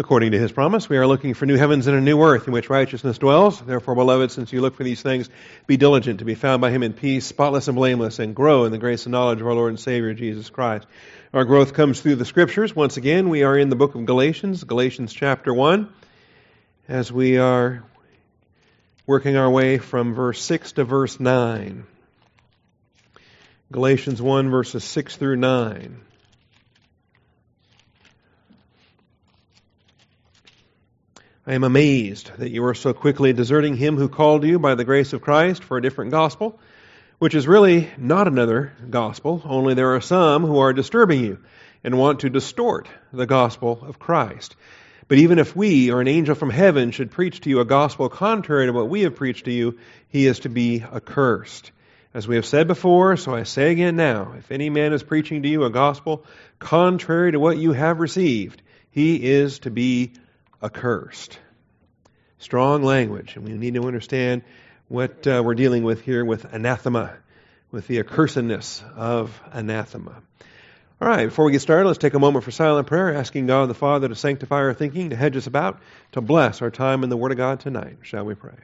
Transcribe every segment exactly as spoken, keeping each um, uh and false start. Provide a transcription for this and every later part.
According to his promise, we are looking for new heavens and a new earth in which righteousness dwells. Therefore, beloved, since you look for these things, be diligent to be found by him in peace, spotless and blameless, and grow in the grace and knowledge of our Lord and Savior, Jesus Christ. Our growth comes through the Scriptures. Once again, we are in the book of Galatians, Galatians chapter one, as we are working our way from verse six to verse nine. Galatians one, verses six through nine. I am amazed that you are so quickly deserting him who called you by the grace of Christ for a different gospel, which is really not another gospel, only there are some who are disturbing you and want to distort the gospel of Christ. But even if we or an angel from heaven should preach to you a gospel contrary to what we have preached to you, he is to be accursed. As we have said before, so I say again now, if any man is preaching to you a gospel contrary to what you have received, he is to be accursed. Strong language, and we need to understand what uh, we're dealing with here with anathema, with the accursedness of anathema. All right, before we get started, let's take a moment for silent prayer, asking God the Father to sanctify our thinking, to hedge us about, to bless our time in the Word of God tonight. Shall we pray?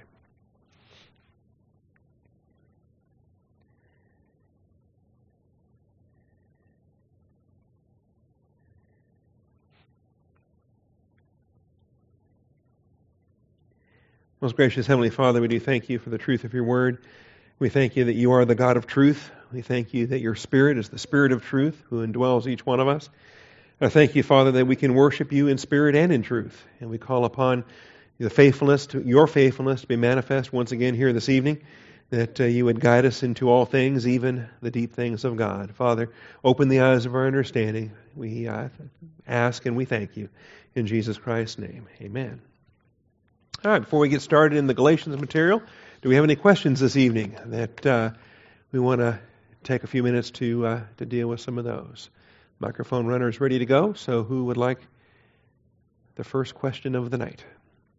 Most gracious Heavenly Father, we do thank you for the truth of your word. We thank you that you are the God of truth. We thank you that your Spirit is the Spirit of truth who indwells each one of us. I thank you, Father, that we can worship you in spirit and in truth. And we call upon the faithfulness, to, your faithfulness to be manifest once again here this evening, that uh, you would guide us into all things, even the deep things of God. Father, open the eyes of our understanding. We uh, ask and we thank you. In Jesus Christ's name, amen. All right, before we get started in the Galatians material, do we have any questions this evening that uh, we want to take a few minutes to uh, to deal with some of those? Microphone runner is ready to go, so who would like the first question of the night?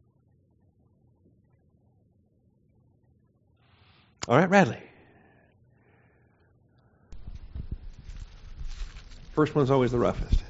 All right, Radley. First one's always the roughest.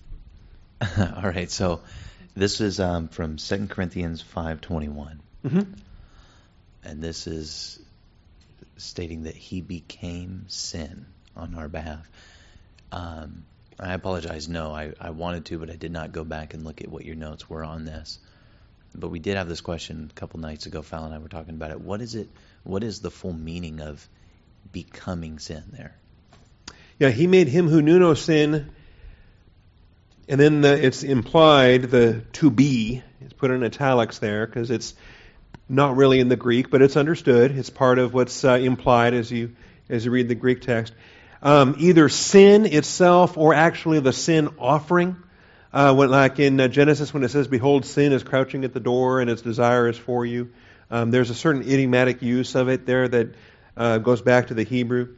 All right, so this is um, from Second Corinthians five twenty-one. Mm-hmm. And this is stating that he became sin on our behalf. Um, I apologize, no, I, I wanted to, but I did not go back and look at what your notes were on this. But we did have this question a couple nights ago. Fallon and I were talking about it. What is it? What is the full meaning of becoming sin there? Yeah, he made him who knew no sin. And then the, it's implied, the to be, it's put in italics there because it's not really in the Greek, but it's understood. It's part of what's uh, implied as you as you read the Greek text. Um, either sin itself or actually the sin offering. Uh, when, like in uh, Genesis when it says, behold, sin is crouching at the door and its desire is for you. Um, there's a certain idiomatic use of it there that uh, goes back to the Hebrew.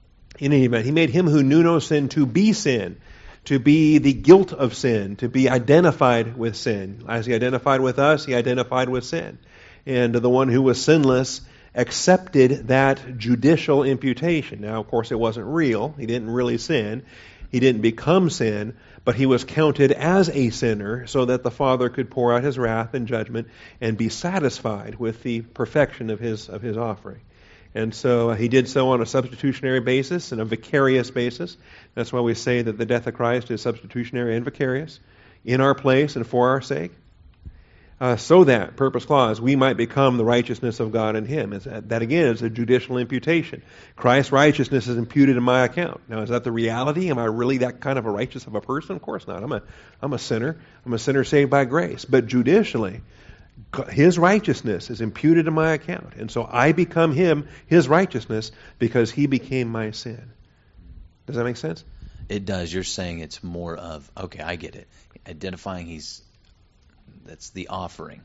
In any event, he made him who knew no sin to be sin. To be the guilt of sin, to be identified with sin. As he identified with us, he identified with sin. And the one who was sinless accepted that judicial imputation. Now, of course, it wasn't real. He didn't really sin. He didn't become sin, but he was counted as a sinner so that the Father could pour out his wrath and judgment and be satisfied with the perfection of his of his offering. And so he did so on a substitutionary basis and a vicarious basis. That's why we say that the death of Christ is substitutionary and vicarious in our place and for our sake. Uh, so that, purpose clause, we might become the righteousness of God in him. It's, that again is a judicial imputation. Christ's righteousness is imputed in my account. Now, is that the reality? Am I really that kind of a righteous of a person? Of course not. I'm a, I'm a sinner. I'm a sinner saved by grace. But judicially, his righteousness is imputed in my account. And so I become him, his righteousness, because he became my sin. Does that make sense? It does. You're saying it's more of, okay, I get it. Identifying he's, that's the offering.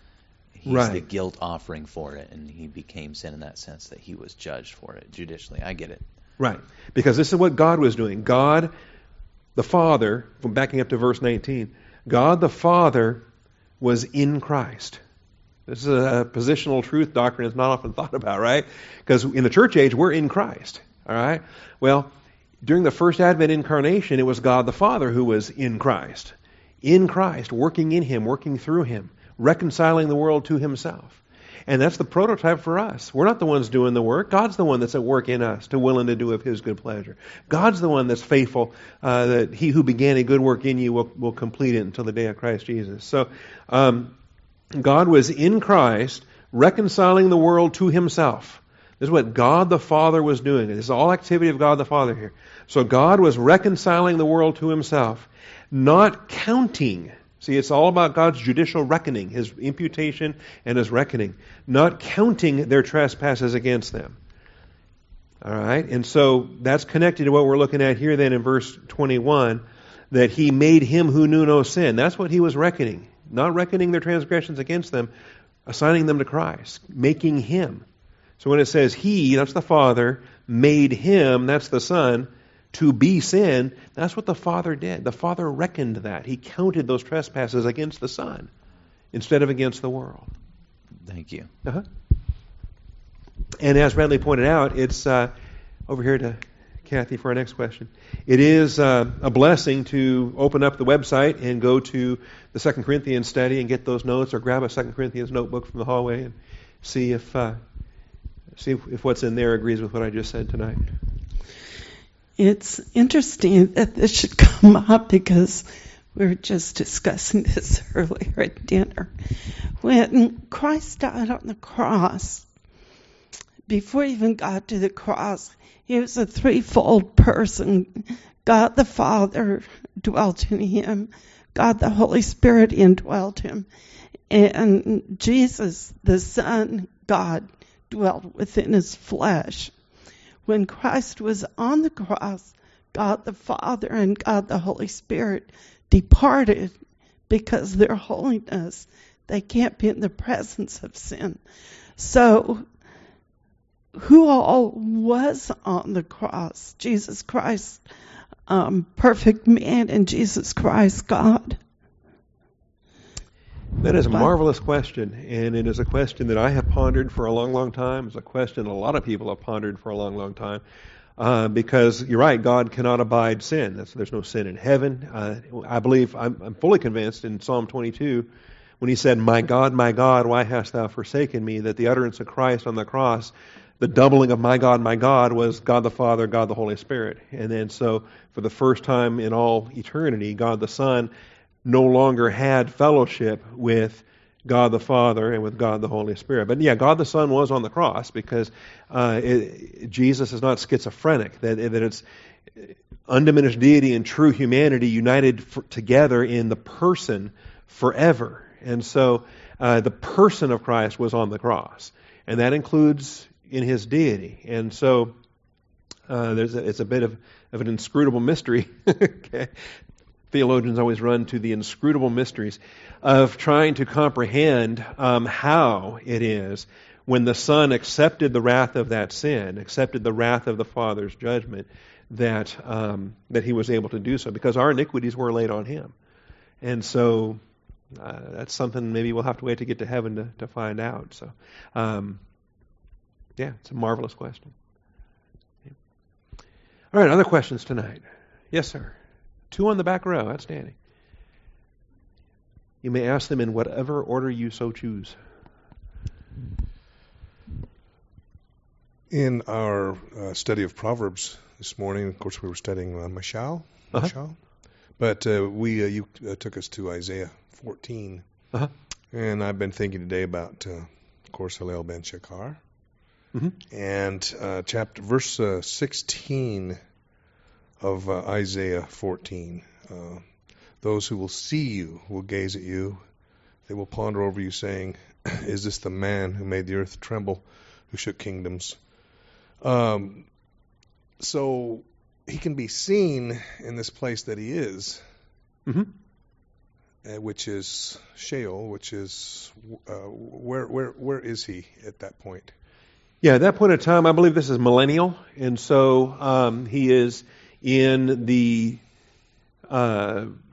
He's right. the guilt offering for it, and he became sin in that sense that he was judged for it judicially. I get it. Right. Because this is what God was doing. God, the Father, from backing up to verse nineteen, God the Father was in Christ. This is a positional truth doctrine that's not often thought about, right? Because in the church age, we're in Christ, all right? Well, during the first Advent incarnation, it was God the Father who was in Christ. in Christ, working in him, working through him, reconciling the world to himself. And that's the prototype for us. We're not the ones doing the work. God's the one that's at work in us, to willing to do of his good pleasure. God's the one that's faithful, uh, that he who began a good work in you will, will complete it until the day of Christ Jesus. So um, God was in Christ, reconciling the world to himself. This is what God the Father was doing. This is all activity of God the Father here. So God was reconciling the world to himself, not counting. See, it's all about God's judicial reckoning, his imputation and his reckoning, not counting their trespasses against them. All right? And so that's connected to what we're looking at here then in verse twenty-one, that he made him who knew no sin. That's what he was reckoning. Not reckoning their transgressions against them, assigning them to Christ, making him. So when it says he, that's the Father, made him, that's the Son, to be sin, that's what the Father did. The Father reckoned that. He counted those trespasses against the Son instead of against the world. Thank you. Uh-huh. And as Bradley pointed out, it's uh, over here to Kathy for our next question. It is uh, a blessing to open up the website and go to the Second Corinthians study and get those notes, or grab a Second Corinthians notebook from the hallway and see if uh, see if, if what's in there agrees with what I just said tonight. It's interesting that this should come up because we were just discussing this earlier at dinner. When Christ died on the cross, before he even got to the cross, he was a threefold person. God the Father dwelt in him. God the Holy Spirit indwelt him. And Jesus, the Son, God, dwelt within his flesh. When Christ was on the cross, God the Father and God the Holy Spirit departed because their holiness, they can't be in the presence of sin. So, who all was on the cross? Jesus Christ, um, perfect man, and Jesus Christ, God. That is a marvelous question, and it is a question that I have pondered for a long, long time. It's a question a lot of people have pondered for a long, long time. Uh, because you're right, God cannot abide sin. That's, there's no sin in heaven. Uh, I believe, I'm, I'm fully convinced in Psalm twenty-two, when he said, "My God, my God, why hast thou forsaken me?" that the utterance of Christ on the cross, the doubling of "my God, my God," was God the Father, God the Holy Spirit. And then so, for the first time in all eternity, God the Son no longer had fellowship with God the Father and with God the Holy Spirit. But yeah, God the Son was on the cross because uh, it, Jesus is not schizophrenic, that, that it's undiminished deity and true humanity united for, together in the person forever. And so uh, the person of Christ was on the cross, and that includes in his deity. And so uh, there's a, it's a bit of, of an inscrutable mystery. Okay. Theologians always run to the inscrutable mysteries of trying to comprehend um, how it is when the Son accepted the wrath of that sin, accepted the wrath of the Father's judgment, that um, that he was able to do so, because our iniquities were laid on him. And so uh, that's something maybe we'll have to wait to get to heaven to, to find out. So, um, yeah, it's a marvelous question. All right, other questions tonight? Yes, sir. Two on the back row, outstanding. You may ask them in whatever order you so choose. In our uh, study of Proverbs this morning, of course, we were studying uh, Mashal, Uh-huh. Mashal, but uh, we uh, you uh, took us to Isaiah fourteen, Uh-huh. and I've been thinking today about, uh, of course, Hillel ben Shekar, Mm-hmm. and uh, chapter verse uh, sixteen of uh, Isaiah fourteen. Uh, Those who will see you will gaze at you. They will ponder over you, saying, "Is this the man who made the earth tremble, who shook kingdoms?" Um, so he can be seen in this place that he is, Mm-hmm. uh, which is Sheol, which is uh, where where where is he at that point? Yeah, at that point in time, I believe this is millennial, and so um, he is in the uh,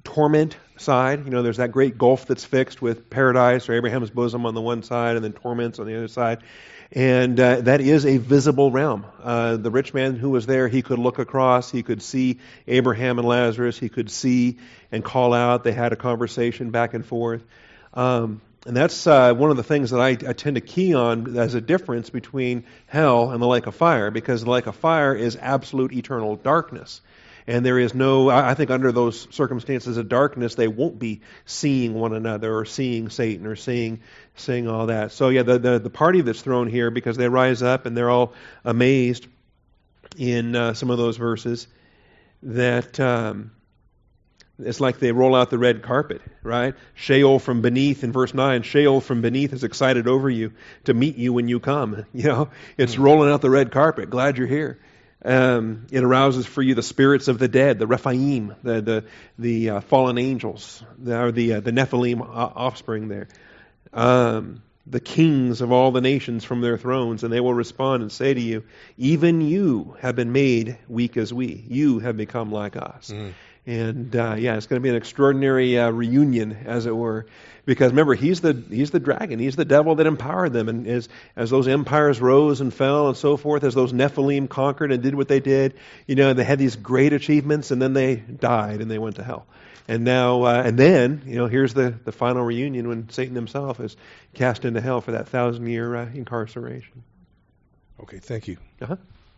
torment side. You know, there's that great gulf that's fixed with paradise or Abraham's bosom on the one side and then torments on the other side. And uh, that is a visible realm. Uh, the rich man who was there, he could look across, he could see Abraham and Lazarus, he could see and call out. They had a conversation back and forth. Um, and that's uh, one of the things that I, I tend to key on as a difference between hell and the lake of fire, because the lake of fire is absolute eternal darkness. And there is no, I think under those circumstances of darkness, they won't be seeing one another or seeing Satan or seeing seeing all that. So yeah, the, the, the party that's thrown here, because they rise up and they're all amazed in uh, some of those verses, that um, it's like they roll out the red carpet, right? Sheol from beneath in verse nine, Sheol from beneath is excited over you to meet you when you come. You know, it's rolling out the red carpet. Glad you're here. Um, it arouses for you the spirits of the dead, the Rephaim, the the, the uh, fallen angels, the, or the uh, the Nephilim offspring there, um, the kings of all the nations from their thrones, and they will respond and say to you, even you have been made weak as we. You have become like us. Mm. And uh, yeah, it's going to be an extraordinary uh, reunion, as it were, because remember, he's the he's the dragon, he's the devil that empowered them, and as as those empires rose and fell and so forth, as those Nephilim conquered and did what they did, you know, they had these great achievements, and then they died and they went to hell. And now, uh, and then, you know, here's the the final reunion when Satan himself is cast into hell for that thousand year uh, incarceration. Okay, thank you. Uh-huh.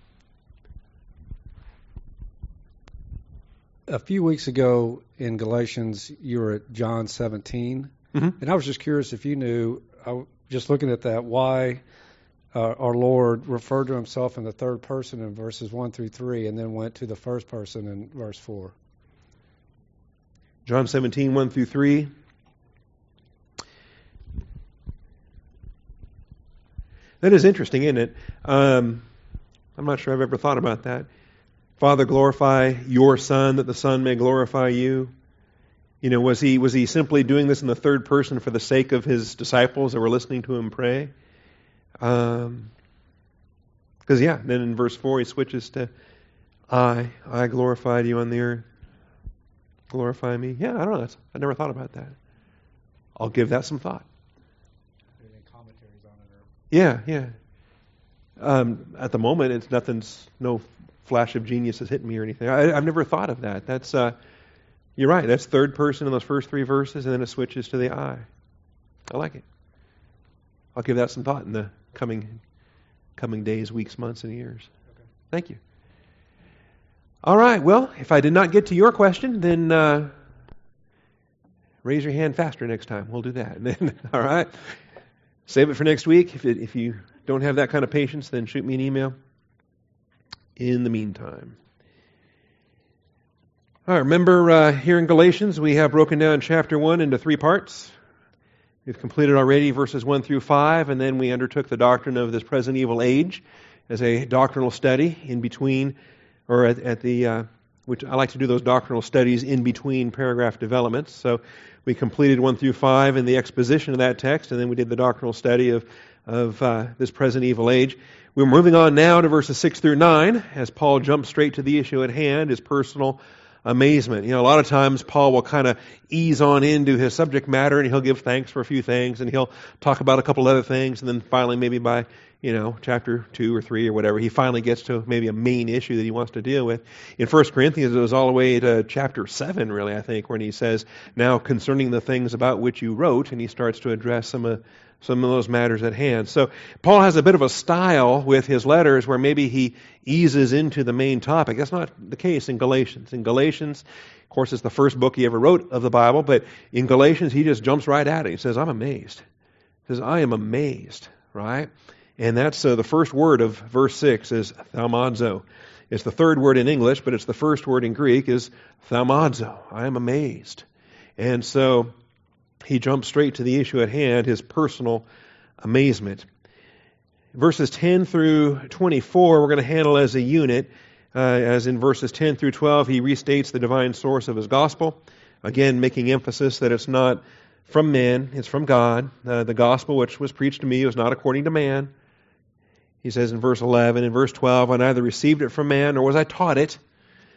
A few weeks ago in Galatians, you were at John seventeen, mm-hmm. and I was just curious if you knew, I, just looking at that, why uh, our Lord referred to himself in the third person in verses one through three and then went to the first person in verse four. John seventeen, one through three. That is interesting, isn't it? Um, I'm not sure I've ever thought about that. Father, glorify your Son, that the Son may glorify you. You know, was he was he simply doing this in the third person for the sake of his disciples that were listening to him pray? Um, because yeah, then in verse four he switches to I, I glorified you on the earth. Glorify me. Yeah, I don't know. That's, I never thought about that. I'll give that some thought. Any commentaries on it? Or... Yeah, yeah. Um, at the moment, it's nothing's no. flash of genius has hit me or anything. I, I've never thought of that. That's uh, you're right. That's third person in those first three verses, and then it switches to the I. I like it. I'll give that some thought in the coming coming days, weeks, months, and years. Okay. Thank you. All right. Well, if I did not get to your question, then uh, raise your hand faster next time. We'll do that. And then, all right. Save it for next week. If it, if you don't have that kind of patience, then shoot me an email. In the meantime. All right, remember uh, here in Galatians, we have broken down chapter one into three parts. We've completed already verses one through five, and then we undertook the doctrine of this present evil age as a doctrinal study in between, or at, at the, uh, which I like to do those doctrinal studies in between paragraph developments. So we completed one through five in the exposition of that text, and then we did the doctrinal study of, of uh, this present evil age. We're moving on now to verses six through nine, as Paul jumps straight to the issue at hand, his personal amazement. You know, a lot of times Paul will kind of ease on into his subject matter, and he'll give thanks for a few things, and he'll talk about a couple other things, and then finally maybe by, you know, chapter two or three or whatever, he finally gets to maybe a main issue that he wants to deal with. In First Corinthians, it was all the way to chapter seven, really, I think, when he says, now concerning the things about which you wrote, and he starts to address some of some of those matters at hand. So Paul has a bit of a style with his letters where maybe he eases into the main topic. That's not the case in Galatians. In Galatians, of course, it's the first book he ever wrote of the Bible, but in Galatians, he just jumps right at it. He says, I'm amazed. He says, I am amazed, right? And that's uh, the first word of verse six is thaumazo. It's the third word in English, but it's the first word in Greek is thaumazo. I am amazed. And so he jumps straight to the issue at hand, his personal amazement. Verses ten through twenty-four, we're going to handle as a unit. Uh, as in verses ten through twelve, he restates the divine source of his gospel. Again, making emphasis that it's not from men, it's from God. Uh, the gospel which was preached to me was not according to man. He says in verse eleven, in verse twelve, I neither received it from man, nor was I taught it,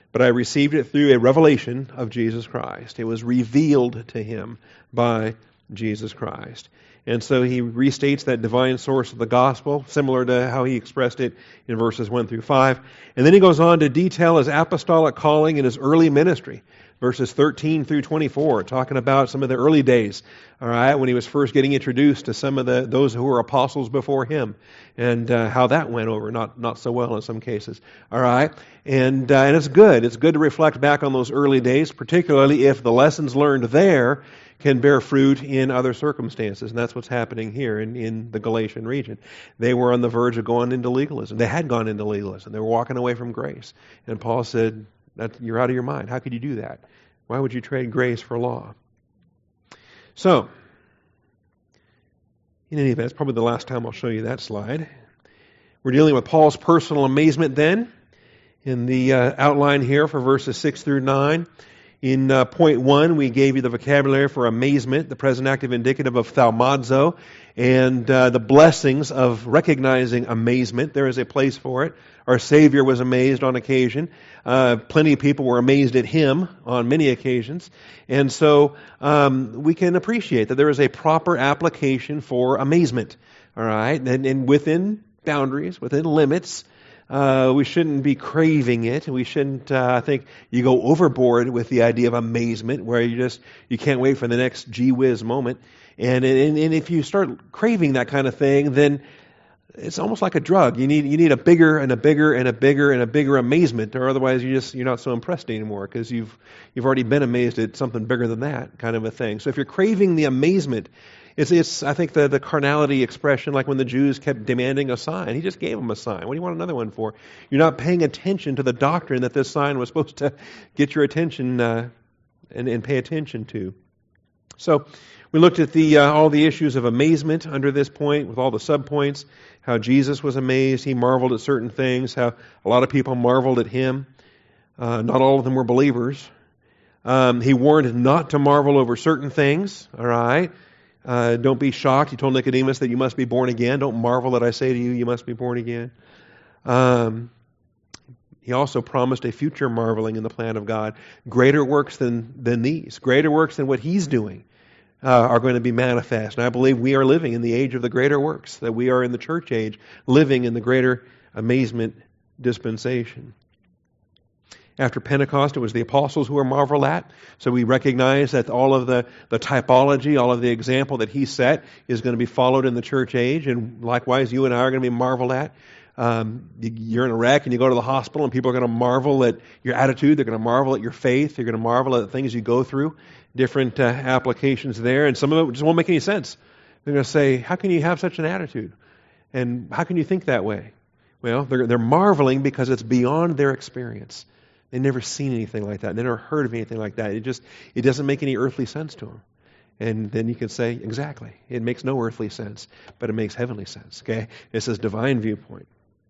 but I received it through a revelation of Jesus Christ. It was revealed to him by Jesus Christ. And so he restates that divine source of the gospel, similar to how he expressed it in verses one through five. And then he goes on to detail his apostolic calling and his early ministry, verses thirteen through twenty-four, talking about some of the early days, all right, when he was first getting introduced to some of the those who were apostles before him, and uh, how that went over, not not so well in some cases, all right. And, uh, and it's good. It's good to reflect back on those early days, particularly if the lessons learned there can bear fruit in other circumstances. And that's what's happening here in, in the Galatian region. They were on the verge of going into legalism. They had gone into legalism. They were walking away from grace. And Paul said, that, you're out of your mind. How could you do that? Why would you trade grace for law? So, in any event, it's probably the last time I'll show you that slide. We're dealing with Paul's personal amazement then, in the uh, outline here for verses six through nine. In uh, point one, we gave you the vocabulary for amazement, the present active indicative of thaumazo, and uh, the blessings of recognizing amazement. There is a place for it. Our Savior was amazed on occasion. Uh, plenty of people were amazed at Him on many occasions. And so um, we can appreciate that there is a proper application for amazement. All right? And, and within boundaries, within limits, Uh, we shouldn't be craving it. We shouldn't, uh, I think, you go overboard with the idea of amazement where you just, you can't wait for the next gee whiz moment. And, and, and if you start craving that kind of thing, then it's almost like a drug. You need, you need a bigger and a bigger and a bigger and a bigger amazement, or otherwise you just, you're not so impressed anymore because you've, you've already been amazed at something bigger than that kind of a thing. So if you're craving the amazement, It's, it's, I think, the, the carnality expression, like when the Jews kept demanding a sign. He just gave them a sign. What do you want another one for? You're not paying attention to the doctrine that this sign was supposed to get your attention uh, and, and pay attention to. So we looked at the uh, all the issues of amazement under this point with all the subpoints, how Jesus was amazed. He marveled at certain things, how a lot of people marveled at him. Uh, not all of them were believers. Um, he warned not to marvel over certain things, all right? Uh, don't be shocked. He told Nicodemus that you must be born again. Don't marvel that I say to you, you must be born again. Um, he also promised a future marveling in the plan of God. Greater works than, than these, greater works than what he's doing uh, are going to be manifest. And I believe we are living in the age of the greater works, that we are in the church age, living in the greater amazement dispensation. After Pentecost, it was the apostles who were marveled at. So we recognize that all of the, the typology, all of the example that he set is going to be followed in the church age. And likewise, you and I are going to be marveled at. Um, you're in a wreck and you go to the hospital and people are going to marvel at your attitude. They're going to marvel at your faith. They're going to marvel at the things you go through. Different uh, applications there. And some of it just won't make any sense. They're going to say, how can you have such an attitude? And how can you think that way? Well, they're, they're marveling because it's beyond their experience. They've never seen anything like that. They never heard of anything like that. It just, it doesn't make any earthly sense to them. And then you can say, exactly, it makes no earthly sense, but it makes heavenly sense, okay? It's this divine viewpoint.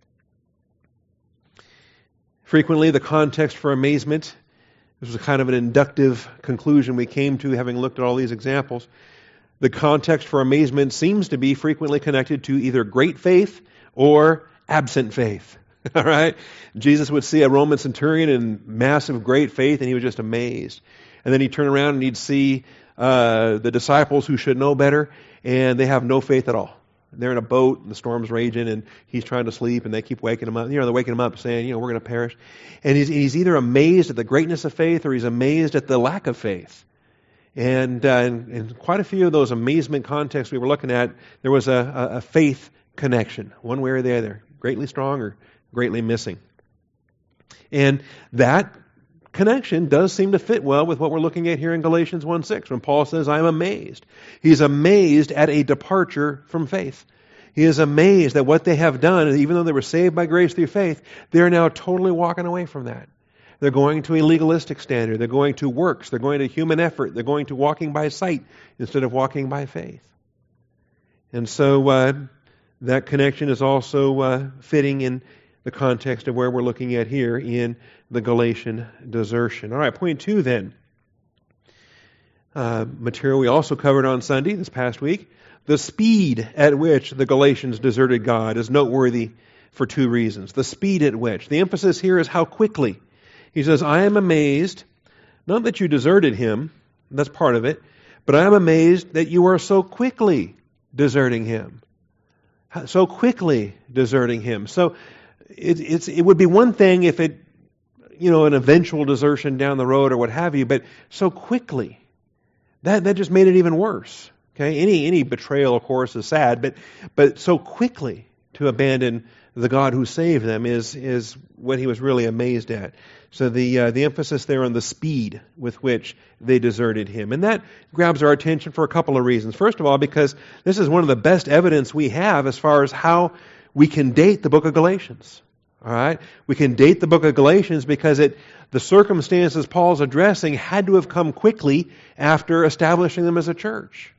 Frequently, the context for amazement, this was kind of an inductive conclusion we came to having looked at all these examples. The context for amazement seems to be frequently connected to either great faith or absent faith. All right? Jesus would see a Roman centurion in massive, great faith, and he was just amazed. And then he'd turn around and he'd see uh, the disciples who should know better, and they have no faith at all. They're in a boat, and the storm's raging, and he's trying to sleep, and they keep waking him up. You know, they're waking him up saying, you know, we're going to perish. And he's, he's either amazed at the greatness of faith, or he's amazed at the lack of faith. And uh, in, in quite a few of those amazement contexts we were looking at, there was a, a, a faith connection, one way or the other, greatly strong or greatly missing. And that connection does seem to fit well with what we're looking at here in Galatians one six, when Paul says, I am amazed. He's amazed at a departure from faith. He is amazed at what they have done, and even though they were saved by grace through faith, they're now totally walking away from that. They're going to a legalistic standard. They're going to works. They're going to human effort. They're going to walking by sight instead of walking by faith. And so uh, that connection is also uh, fitting in the context of where we're looking at here in the Galatian desertion. All right, point two then. Uh, material we also covered on Sunday, this past week. The speed at which the Galatians deserted God is noteworthy for two reasons. The speed at which. The emphasis here is how quickly. He says, I am amazed, not that you deserted him, that's part of it, but I am amazed that you are so quickly deserting him. So quickly deserting him. So it, it's, it would be one thing if it, you know, an eventual desertion down the road or what have you, but so quickly, that, that just made it even worse. Okay, any any betrayal, of course, is sad, but but so quickly to abandon the God who saved them is is what he was really amazed at. So the uh, the emphasis there on the speed with which they deserted him, and that grabs our attention for a couple of reasons. First of all, because this is one of the best evidence we have as far as how we can date the book of Galatians. All right, we can date the book of Galatians because it the circumstances Paul's addressing had to have come quickly after establishing them as a church.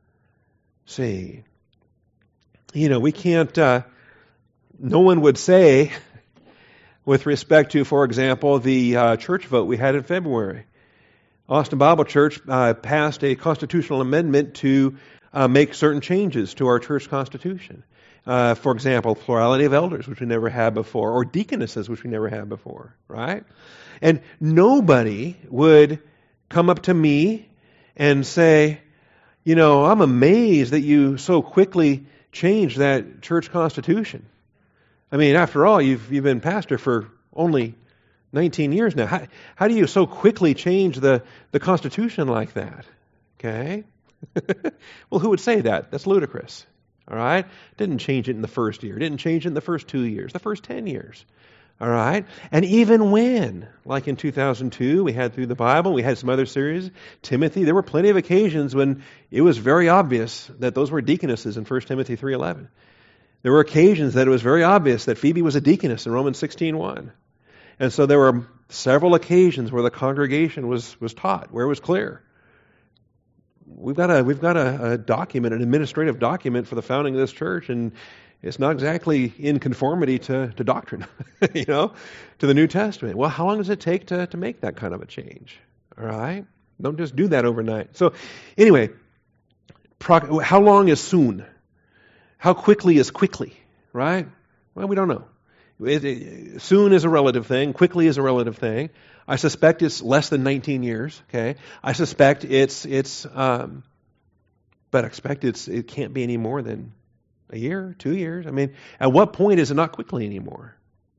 See, you know, we can't, uh, no one would say, with respect to, for example, the uh, church vote we had in February. Austin Bible Church uh, passed a constitutional amendment to uh, make certain changes to our church constitution. Uh, for example, plurality of elders, which we never had before, or deaconesses, which we never had before, right? And nobody would come up to me and say, you know, I'm amazed that you so quickly changed that church constitution. I mean, after all, you've you've been pastor for only nineteen years now. How, how do you so quickly change the, the constitution like that? Okay? Well, who would say that? That's ludicrous. All right? Didn't change it in the first year. Didn't change it in the first two years. The first ten years. All right? And even when, like in two thousand two, we had Through the Bible, we had some other series, Timothy, there were plenty of occasions when it was very obvious that those were deaconesses in First Timothy three eleven. There were occasions that it was very obvious that Phoebe was a deaconess in Romans sixteen one. And so there were several occasions where the congregation was, was taught, where it was clear. We've got a we've got a, a document, an administrative document for the founding of this church, and it's not exactly in conformity to, to doctrine, you know, to the New Testament. Well, how long does it take to, to make that kind of a change? All right? Don't just do that overnight. So anyway, pro- how long is soon? How quickly is quickly? Right? Well, we don't know. It, it, soon is a relative thing. Quickly is a relative thing. I suspect it's less than nineteen years. Okay, I suspect it's it's, um, but I expect it's it can't be any more than a year, two years. I mean, at what point is it not quickly anymore?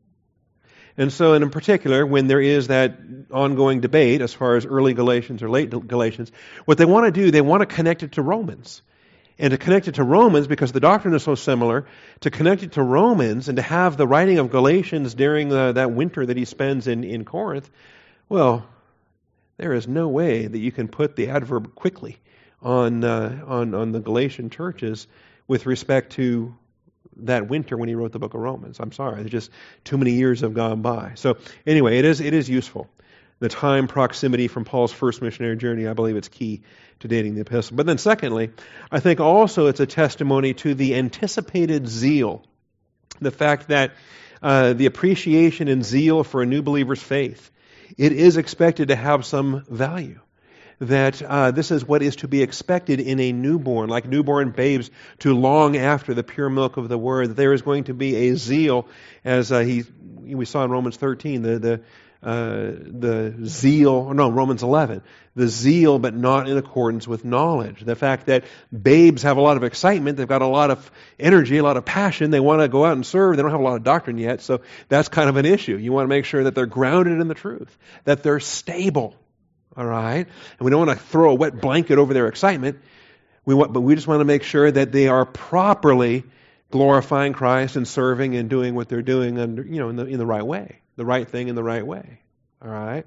And so, and in particular, when there is that ongoing debate as far as early Galatians or late Galatians, what they want to do, they want to connect it to Romans. And to connect it to Romans, because the doctrine is so similar, to connect it to Romans and to have the writing of Galatians during the, that winter that he spends in, in Corinth, well, there is no way that you can put the adverb quickly on uh, on, on the Galatian churches with respect to that winter when he wrote the book of Romans. I'm sorry, there's just too many years have gone by. So anyway, it is it is useful. The time proximity from Paul's first missionary journey, I believe it's key to dating the epistle. But then secondly, I think also it's a testimony to the anticipated zeal. The fact that uh, the appreciation and zeal for a new believer's faith, it is expected to have some value. That uh, this is what is to be expected in a newborn, like newborn babes, to long after the pure milk of the Word. That there is going to be a zeal, as uh, he we saw in Romans thirteen, the the uh, the zeal, no, Romans eleven, the zeal, but not in accordance with knowledge. The fact that babes have a lot of excitement, they've got a lot of energy, a lot of passion, they want to go out and serve, they don't have a lot of doctrine yet, so that's kind of an issue. You want to make sure that they're grounded in the truth, that they're stable. All right? And we don't want to throw a wet blanket over their excitement. We want, but we just want to make sure that they are properly glorifying Christ and serving and doing what they're doing under, you know, in the in the right way, the right thing in the right way. All right?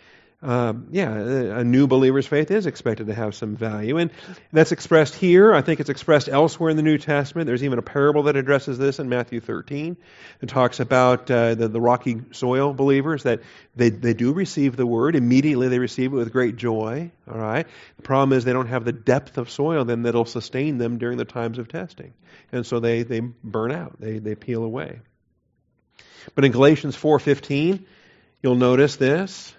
Um, yeah, a new believer's faith is expected to have some value, and that's expressed here. I think it's expressed elsewhere in the New Testament. There's even a parable that addresses this in Matthew thirteen. It talks about uh, the, the rocky soil believers, that they, they do receive the word. Immediately they receive it with great joy. All right. The problem is they don't have the depth of soil then that'll sustain them during the times of testing, and so they, they burn out. They they peel away. But in Galatians four fifteen, you'll notice this.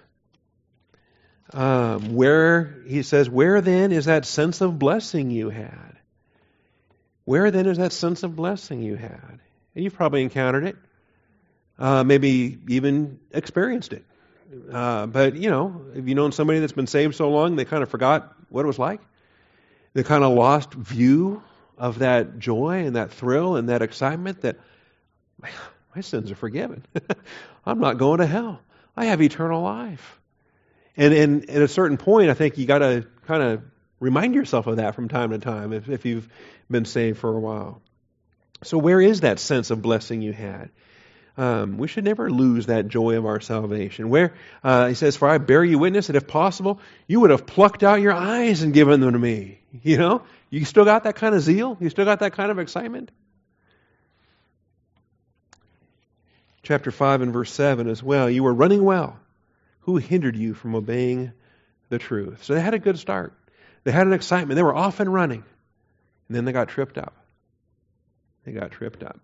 Um, where he says, where then is that sense of blessing you had? Where then is that sense of blessing you had? And you've probably encountered it, uh, maybe even experienced it. Uh, but, you know, have you known somebody that's been saved so long they kind of forgot what it was like? They kind of lost view of that joy and that thrill and that excitement that my sins are forgiven. I'm not going to hell. I have eternal life. And, and at a certain point, I think you got to kind of remind yourself of that from time to time if, if you've been saved for a while. So where is that sense of blessing you had? Um, we should never lose that joy of our salvation. Where uh, he says, "For I bear you witness that if possible, you would have plucked out your eyes and given them to me." You know, you still got that kind of zeal. You still got that kind of excitement. Chapter five and verse seven as well. You were running well. Who hindered you from obeying the truth? So they had a good start. They had an excitement. They were off and running, and then they got tripped up. They got tripped up.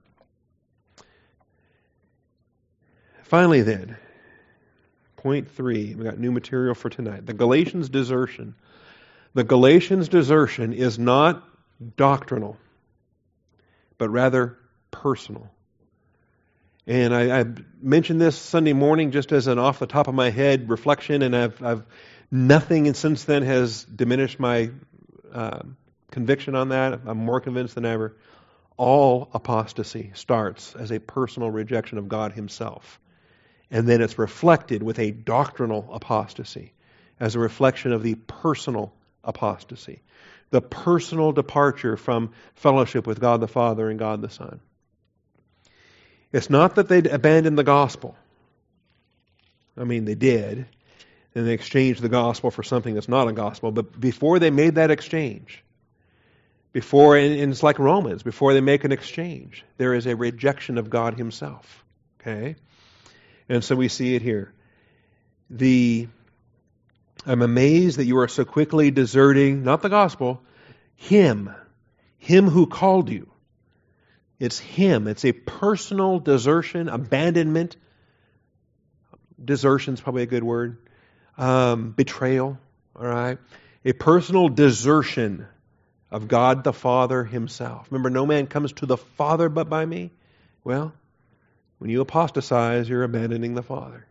Finally then, point three, we got new material for tonight. The Galatians desertion. The Galatians desertion is not doctrinal, but rather personal. And I, I mentioned this Sunday morning just as an off the top of my head reflection, and I've, I've nothing since then has diminished my uh, conviction on that. I'm more convinced than ever. All apostasy starts as a personal rejection of God Himself. And then it's reflected with a doctrinal apostasy as a reflection of the personal apostasy, the personal departure from fellowship with God the Father and God the Son. It's not that they abandoned the gospel. I mean, they did, and they exchanged the gospel for something that's not a gospel. But before they made that exchange, before, and it's like Romans, before they make an exchange, there is a rejection of God Himself. Okay? And so we see it here. The I'm amazed that you are so quickly deserting, not the gospel, Him. Him who called you. It's Him. It's a personal desertion, abandonment. Desertion is probably a good word. Um, betrayal, all right? A personal desertion of God the Father Himself. Remember, no man comes to the Father but by me. Well, when you apostatize, you're abandoning the Father.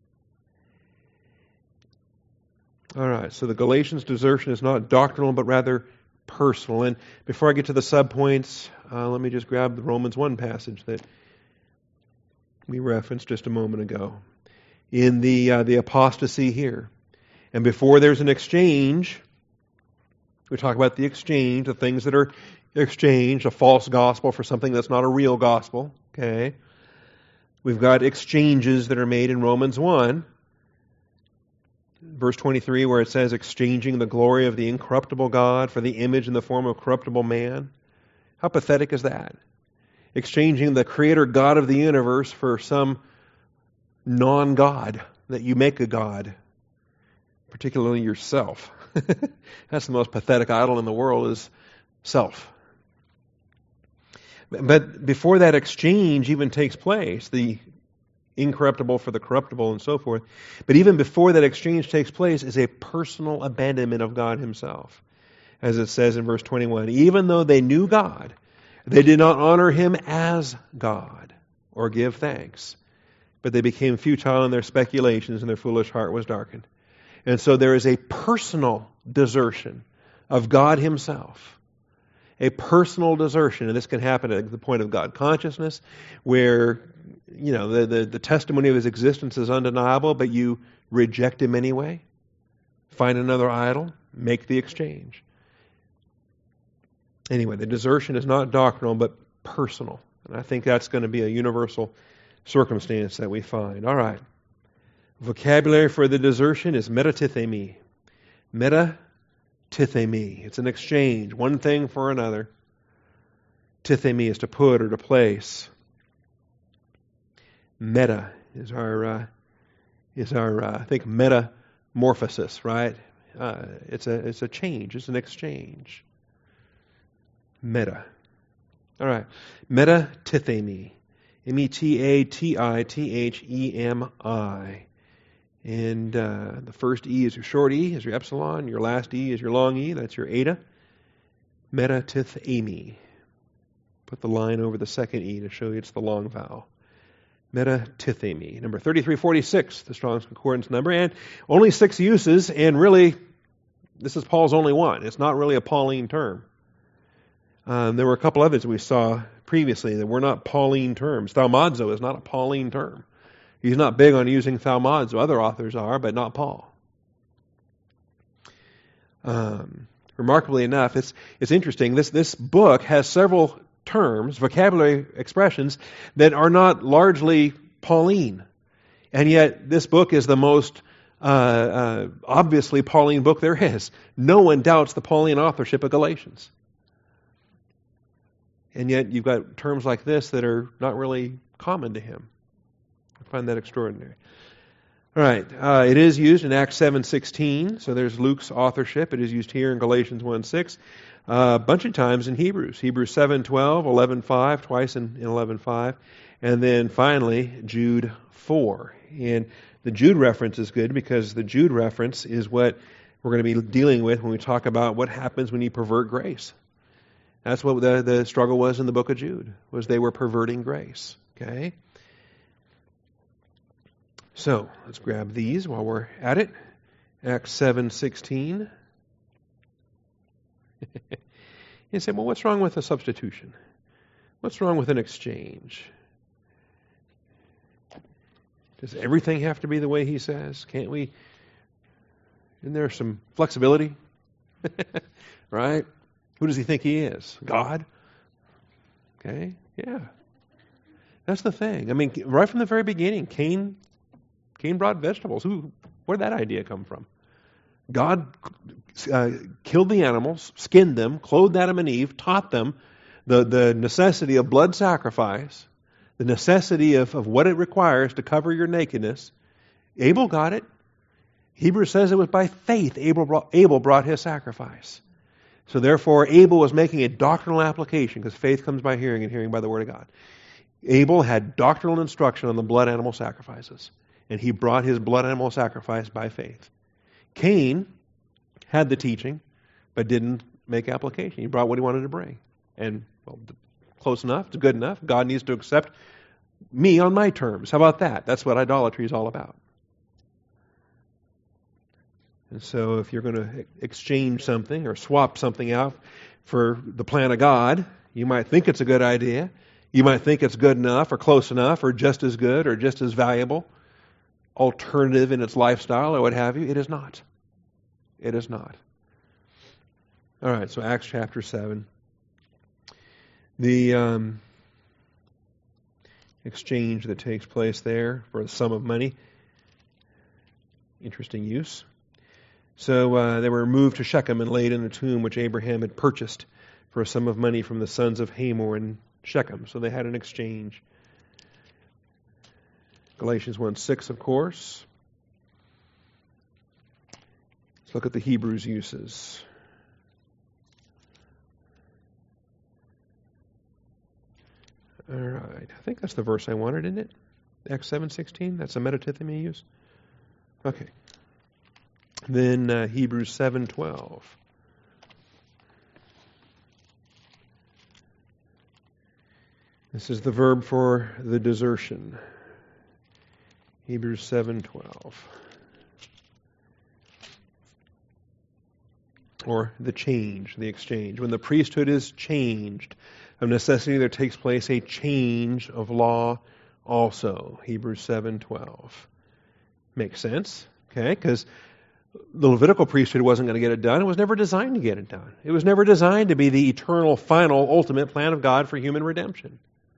All right, so the Galatians desertion is not doctrinal, but rather personal. And before I get to the subpoints, uh, let me just grab the Romans one passage that we referenced just a moment ago. In the uh, the apostasy here. And before there's an exchange, we talk about the exchange, the things that are exchanged, a false gospel for something that's not a real gospel. Okay. We've got exchanges that are made in Romans one. Verse twenty-three, where it says, exchanging the glory of the incorruptible God for the image in the form of corruptible man. How pathetic is that? Exchanging the creator God of the universe for some non-God that you make a God, particularly yourself. That's the most pathetic idol in the world, is self. But before that exchange even takes place, the incorruptible for the corruptible and so forth, but even before that exchange takes place is a personal abandonment of God Himself. As it says in verse twenty-one, even though they knew God, they did not honor Him as God or give thanks, but they became futile in their speculations and their foolish heart was darkened. And so there is a personal desertion of God Himself. A personal desertion, and this can happen at the point of God consciousness, where you know the, the, the testimony of His existence is undeniable, but you reject Him anyway. Find another idol, make the exchange. Anyway, the desertion is not doctrinal, but personal. And I think that's going to be a universal circumstance that we find. All right. Vocabulary for the desertion is metatithemi. Metatithemi. It's an exchange, one thing for another. Tithemi is to put or to place. Meta is our, uh, is our uh, I think, metamorphosis, right? Uh, it's a it's a change. It's an exchange. Meta. All right. Metatithemi. M E T A T I T H E M I. And uh, the first E is your short E, is your epsilon. Your last E is your long E. That's your eta. Metatithemi. Put the line over the second E to show you it's the long vowel. Metatithemi. Number thirty-three forty-six, the Strong's Concordance number, and only six uses, and really, this is Paul's only one. It's not really a Pauline term. Um, there were a couple others we saw previously that were not Pauline terms. Thaumazo is not a Pauline term. He's not big on using thaumazo. Other authors are, but not Paul. Um, remarkably enough, it's it's interesting. This this book has several terms, vocabulary expressions that are not largely Pauline, and yet this book is the most uh, uh, obviously Pauline book there is. No one doubts the Pauline authorship of Galatians, and yet you've got terms like this that are not really common to him. I find that extraordinary. All right, uh, it is used in Acts seven sixteen, so there's Luke's authorship. It is used here in Galatians one six, uh, a bunch of times in Hebrews. Hebrews seven twelve, eleven five, twice in, in eleven five, and then finally Jude four. And the Jude reference is good because the Jude reference is what we're going to be dealing with when we talk about what happens when you pervert grace. That's what the, the struggle was in the book of Jude, was they were perverting grace. Okay? So, let's grab these while we're at it. Acts seven sixteen. You say, well, what's wrong with a substitution? What's wrong with an exchange? Does everything have to be the way he says? Can't we? Isn't there some flexibility? Right? Who does he think he is? God? Okay, yeah. That's the thing. I mean, right from the very beginning, Cain... Cain brought vegetables. Who? Where did that idea come from? God uh, killed the animals, skinned them, clothed Adam and Eve, taught them the, the necessity of blood sacrifice, the necessity of, of what it requires to cover your nakedness. Abel got it. Hebrews says it was by faith Abel brought, Abel brought his sacrifice. So therefore, Abel was making a doctrinal application because faith comes by hearing and hearing by the Word of God. Abel had doctrinal instruction on the blood animal sacrifices. And he brought his blood animal sacrifice by faith. Cain had the teaching, but didn't make application. He brought what he wanted to bring. And well, close enough, it's good enough. God needs to accept me on my terms. How about that? That's what idolatry is all about. And so if you're going to exchange something or swap something out for the plan of God, you might think it's a good idea. You might think it's good enough or close enough or just as good or just as valuable, alternative in its lifestyle or what have you. It is not. It is not. All right, so Acts chapter seven. The um, exchange that takes place there for a sum of money. Interesting use. So uh, they were moved to Shechem and laid in a tomb which Abraham had purchased for a sum of money from the sons of Hamor in Shechem. So they had an exchange. Galatians one six, of course. Let's look at the Hebrews uses. All right. I think that's the verse I wanted, isn't it? Acts seven sixteen. That's a metatithemi use. Okay. Then uh, Hebrews seven twelve. This is the verb for the desertion. Hebrews seven twelve. Or the change, the exchange. When the priesthood is changed, of necessity there takes place a change of law also. Hebrews seven twelve. Makes sense, okay? Because the Levitical priesthood wasn't going to get it done. It was never designed to get it done. It was never designed to be the eternal, final, ultimate plan of God for human redemption.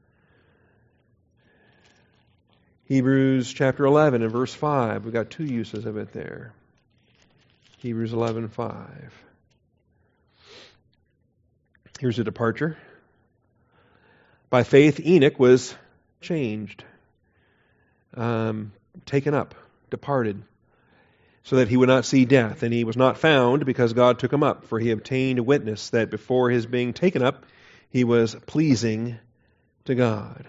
Hebrews chapter eleven and verse five. We've got two uses of it there. Hebrews eleven five. Here's a departure. By faith, Enoch was changed, um, taken up, departed, so that he would not see death. And he was not found because God took him up, for he obtained a witness that before his being taken up, he was pleasing to God.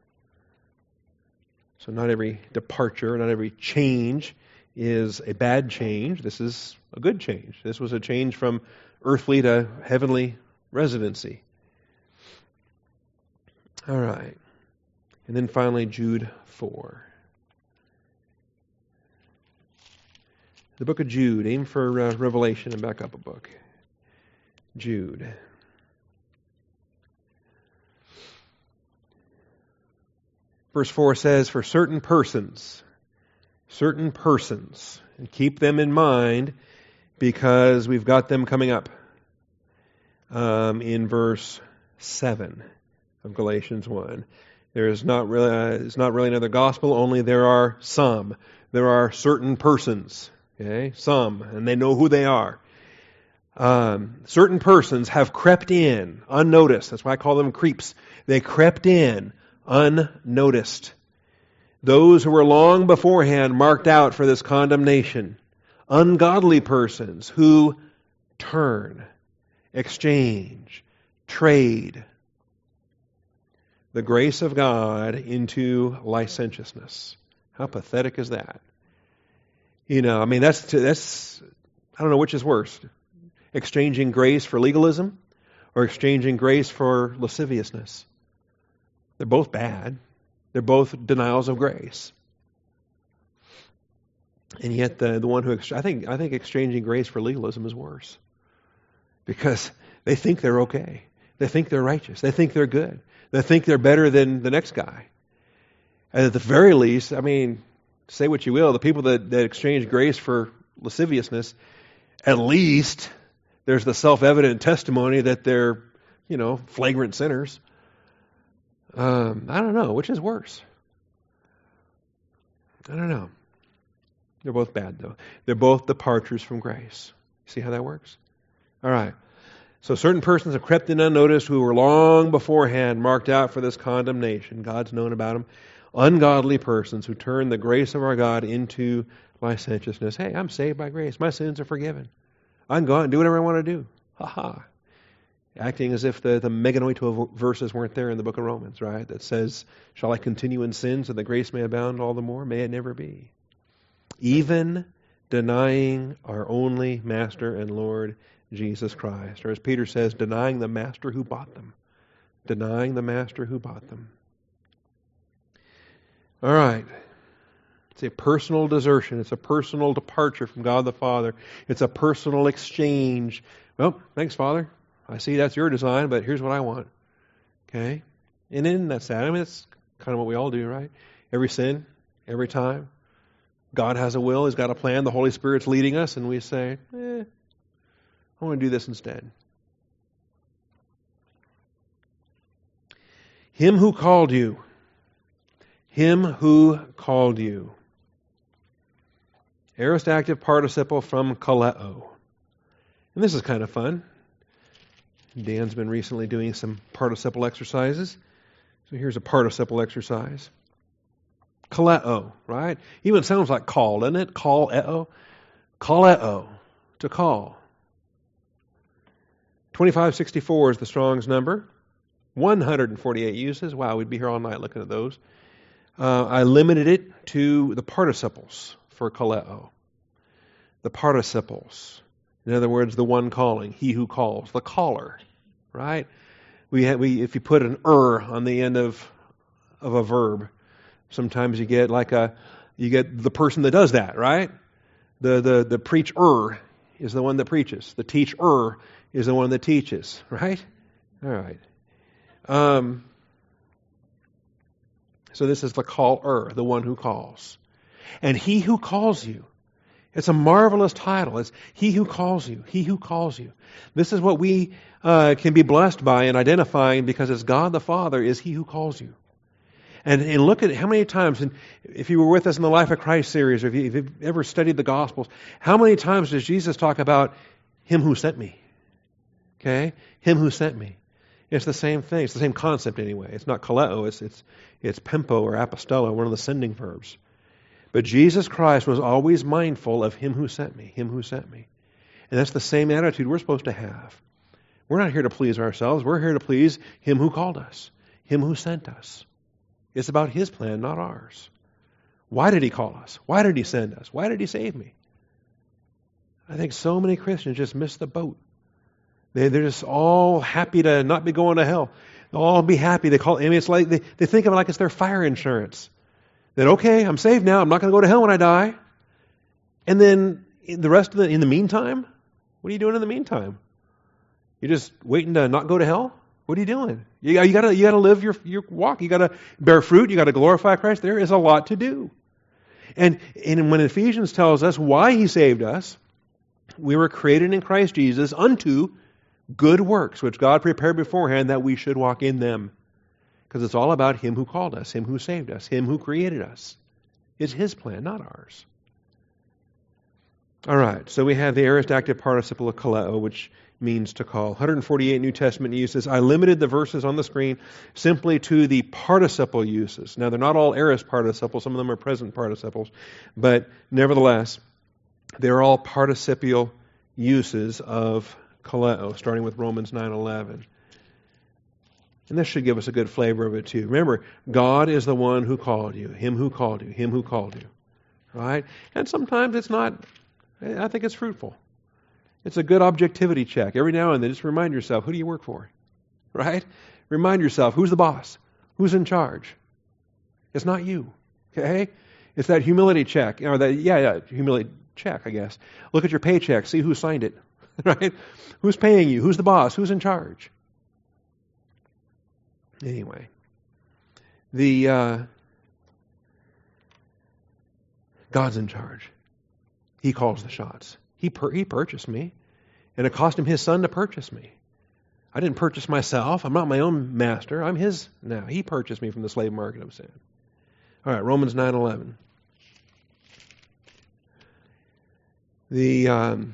So not every departure, not every change is a bad change. This is a good change. This was a change from earthly to heavenly residency. All right. And then finally, Jude four. The book of Jude. Aim for uh, Revelation and back up a book. Jude. Verse four says, for certain persons, certain persons, and keep them in mind because we've got them coming up um, in verse seven of Galatians one. There is not really, uh, it's not really another gospel, only there are some. There are certain persons, okay, some, and they know who they are. Um, certain persons have crept in unnoticed. That's why I call them creeps. They crept in unnoticed. Those who were long beforehand marked out for this condemnation. Ungodly persons who turn, exchange, trade the grace of God into licentiousness. How pathetic is that? You know, I mean, that's, that's, I don't know which is worse. Exchanging grace for legalism or exchanging grace for lasciviousness. They're both bad. They're both denials of grace. And yet the, the one who, I think, I think exchanging grace for legalism is worse. Because they think they're okay. They think they're righteous. They think they're good. They think they're better than the next guy. And at the very least, I mean, say what you will, the people that, that exchange grace for lasciviousness, at least there's the self-evident testimony that they're, you know, flagrant sinners. Um, I don't know. Which is worse? I don't know. They're both bad, though. They're both departures from grace. See how that works? All right. So certain persons have crept in unnoticed who were long beforehand marked out for this condemnation. God's known about them. Ungodly persons who turn the grace of our God into licentiousness. Hey, I'm saved by grace. My sins are forgiven. I can go out and do whatever I want to do. Ha ha. Acting as if the, the meganoito verses weren't there in the book of Romans, right? That says, shall I continue in sin so that grace may abound all the more? May it never be. Even denying our only Master and Lord, Jesus Christ. Or as Peter says, denying the Master who bought them. Denying the Master who bought them. All right. It's a personal desertion. It's a personal departure from God the Father. It's a personal exchange. Well, thanks, Father. I see that's your design, but here's what I want. Okay? And isn't that sad? I mean, it's kind of what we all do, right? Every sin, every time. God has a will. He's got a plan. The Holy Spirit's leading us, and we say, eh, I want to do this instead. Him who called you. Him who called you. Aorist active participle from kaleo. And this is kind of fun. Dan's been recently doing some participle exercises. So here's a participle exercise. Kaleo, right? Even sounds like call, doesn't it? Call-eo. Kaleo, to call. twenty-five sixty-four is the Strong's number. one hundred forty-eight uses. Wow, we'd be here all night looking at those. Uh, I limited it to the participles for kaleo. The participles. In other words, the one calling, he who calls, the caller, right? We have, we if you put an er on the end of of a verb, sometimes you get like a you get the person that does that, right? The the the preacher is the one that preaches. The teacher is the one that teaches, right? All right. Um. So this is the caller, the one who calls, and he who calls you. It's a marvelous title. It's He who calls you. He who calls you. This is what we uh, can be blessed by and identifying because it's God the Father is He who calls you. And, and look at how many times, and if you were with us in the Life of Christ series, or if, you, if you've ever studied the Gospels, how many times does Jesus talk about Him who sent me? Okay? Him who sent me. It's the same thing. It's the same concept anyway. It's not kaleo. It's, it's, it's pempo or apostello, one of the sending verbs. But Jesus Christ was always mindful of Him who sent me, Him who sent me. And that's the same attitude we're supposed to have. We're not here to please ourselves. We're here to please Him who called us, Him who sent us. It's about His plan, not ours. Why did He call us? Why did He send us? Why did He save me? I think so many Christians just miss the boat. They, they're just all happy to not be going to hell. they'll all be happy. They call. I mean, it's like they, they think of it like it's their fire insurance. That okay, I'm saved now. I'm not going to go to hell when I die. And then in the rest of the in the meantime, what are you doing in the meantime? You're just waiting to not go to hell? What are you doing? You, you gotta you gotta live your your walk. You gotta bear fruit. You gotta glorify Christ. There is a lot to do. And and when Ephesians tells us why He saved us, we were created in Christ Jesus unto good works, which God prepared beforehand that we should walk in them. Because it's all about Him who called us, Him who saved us, Him who created us. It's His plan, not ours. All right, so we have the aorist active participle of kaleo, which means to call. one hundred forty-eight New Testament uses. I limited the verses on the screen simply to the participle uses. Now, they're not all aorist participles. Some of them are present participles. But nevertheless, they're all participial uses of kaleo, starting with Romans nine eleven. And this should give us a good flavor of it too. Remember, God is the one who called you, Him who called you, Him who called you. Right? And sometimes it's not, I think it's fruitful. It's a good objectivity check. Every now and then, just remind yourself, who do you work for? Right? Remind yourself, who's the boss? Who's in charge? It's not you. Okay? It's that humility check. Or that, yeah, yeah, humility check, I guess. Look at your paycheck. See who signed it. Right? Who's paying you? Who's the boss? Who's in charge? Anyway. The uh, God's in charge. He calls the shots. He pur- he purchased me, and it cost Him His Son to purchase me. I didn't purchase myself. I'm not my own master. I'm His now. He purchased me from the slave market of sin. All right, Romans nine eleven. The um,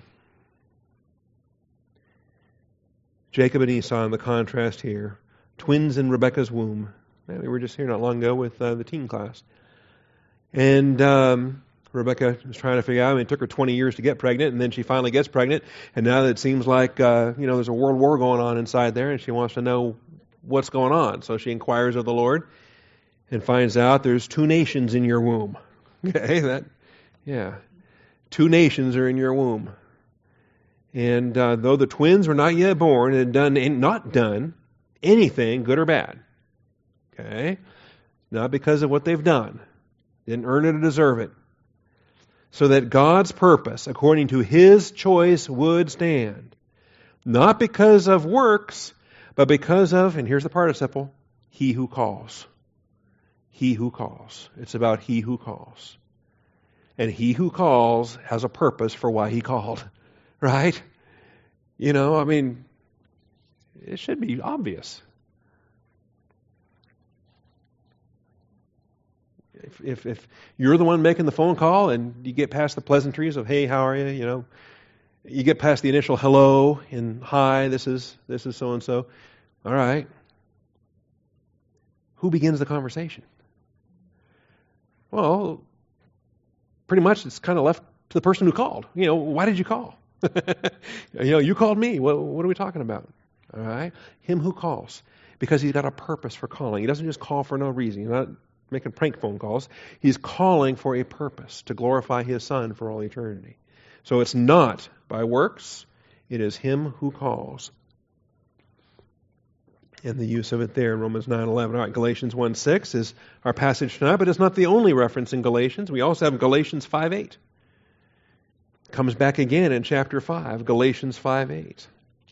Jacob and Esau, in the contrast here, twins in Rebekah's womb. We were just here not long ago with uh, the teen class, and. Um, Rebecca was trying to figure out, I mean, it took her twenty years to get pregnant, and then she finally gets pregnant, and now it seems like, uh, you know, there's a world war going on inside there, and she wants to know what's going on. So she inquires of the Lord and finds out there's two nations in your womb. Okay, that, yeah. Two nations are in your womb. And uh, though the twins were not yet born and had done, not done anything, good or bad, okay, not because of what they've done, didn't earn it or deserve it, so that God's purpose, according to His choice, would stand. Not because of works, but because of, and here's the participle, He who calls. He who calls. It's about He who calls. And He who calls has a purpose for why He called. Right? You know, I mean, it should be obvious. If, if if you're the one making the phone call and you get past the pleasantries of hey, how are you? You know, you get past the initial hello and hi, this is this is so and so. All right. Who begins the conversation? Well, pretty much it's kind of left to the person who called. You know, why did you call? You know, you called me. What, what are we talking about? All right. Him who calls, because He's got a purpose for calling. He doesn't just call for no reason. He's not making prank phone calls. He's calling for a purpose to glorify His Son for all eternity. So it's not by works, it is Him who calls. And the use of it there in Romans nine eleven. All right, Galatians one six is our passage tonight, but it's not the only reference in Galatians. We also have Galatians five eight. Comes back again in chapter five, Galatians five eight.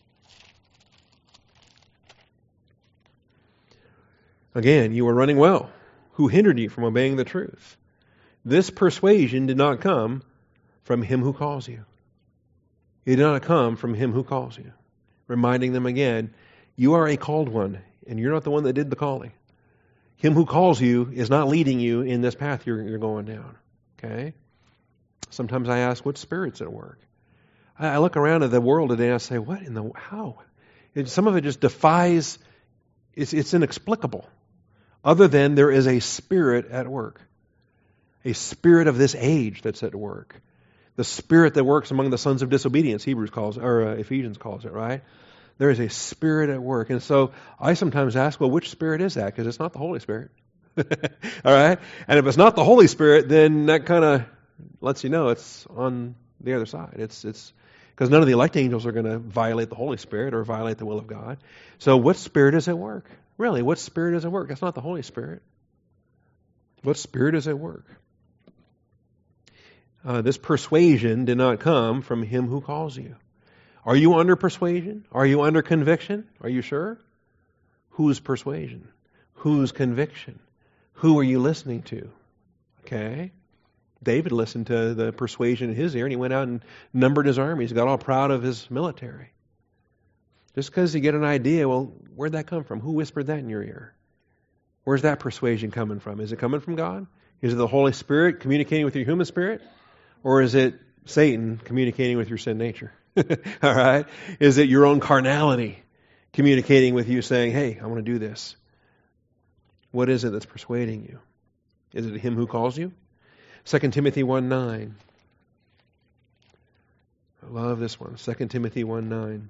Again, you were running well. Who hindered you from obeying the truth? This persuasion did not come from Him who calls you. It did not come from Him who calls you. Reminding them again, you are a called one, and you're not the one that did the calling. Him who calls you is not leading you in this path you're, you're going down. Okay? Sometimes I ask, what spirit's at work? I, I look around at the world today and I say, what in the, how? It, some of it just defies, it's, it's inexplicable. Other than there is a spirit at work. A spirit of this age that's at work. The spirit that works among the sons of disobedience, Hebrews calls, or uh, Ephesians calls it, right? There is a spirit at work. And so I sometimes ask, well, which spirit is that? Because it's not the Holy Spirit. All right? And if it's not the Holy Spirit, then that kind of lets you know it's on the other side. It's it's because none of the elect angels are going to violate the Holy Spirit or violate the will of God. So what spirit is at work? Really, what Spirit is at work? That's not the Holy Spirit. What Spirit is at work? Uh, this persuasion did not come from Him who calls you. Are you under persuasion? Are you under conviction? Are you sure? Whose persuasion? Whose conviction? Who are you listening to? Okay. David listened to the persuasion in his ear, and he went out and numbered his armies, got all proud of his military. Just because you get an idea, well, where'd that come from? Who whispered that in your ear? Where's that persuasion coming from? Is it coming from God? Is it the Holy Spirit communicating with your human spirit? Or is it Satan communicating with your sin nature? All right? Is it your own carnality communicating with you saying, hey, I want to do this? What is it that's persuading you? Is it Him who calls you? Second Timothy one nine. I love this one. Second Timothy one nine.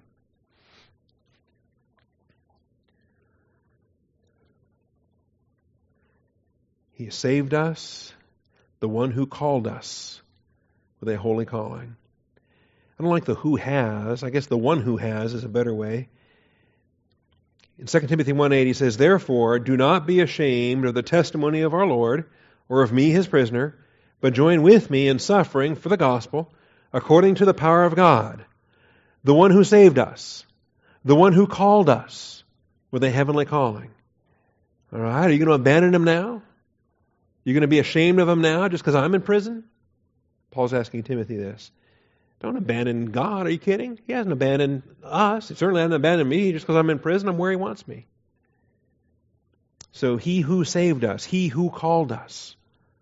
He saved us, the one who called us with a holy calling. I don't like the who has. I guess the one who has is a better way. In Second Timothy one eight, he says, therefore, do not be ashamed of the testimony of our Lord, or of me, His prisoner, but join with me in suffering for the gospel, according to the power of God, the one who saved us, the one who called us with a heavenly calling. All right, are you going to abandon Him now? You're going to be ashamed of Him now just because I'm in prison? Paul's asking Timothy this. Don't abandon God. Are you kidding? He hasn't abandoned us. He certainly hasn't abandoned me just because I'm in prison. I'm where He wants me. So He who saved us, He who called us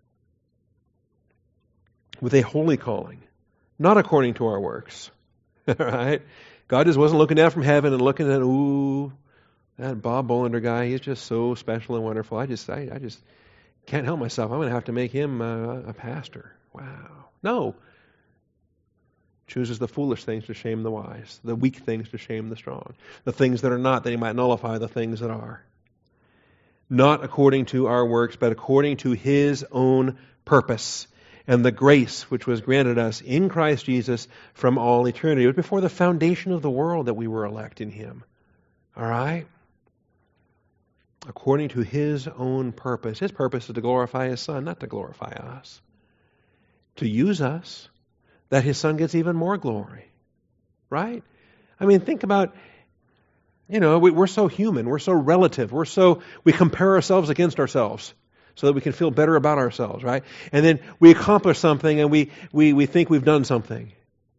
with a holy calling, not according to our works. All right? God just wasn't looking down from heaven and looking at, ooh, that Bob Bolander guy, he's just so special and wonderful. I just, I, I just can't help myself. I'm going to have to make him uh, a pastor. Wow. No. Chooses the foolish things to shame the wise, the weak things to shame the strong, the things that are not, that He might nullify the things that are. Not according to our works, but according to His own purpose and the grace which was granted us in Christ Jesus from all eternity. It was before the foundation of the world that we were elect in Him. All right? According to His own purpose. His purpose is to glorify His Son, not to glorify us. To use us, that His Son gets even more glory. Right? I mean, think about, you know, we, we're so human, we're so relative, we're so, we compare ourselves against ourselves so that we can feel better about ourselves, right? And then we accomplish something and we, we, we think we've done something.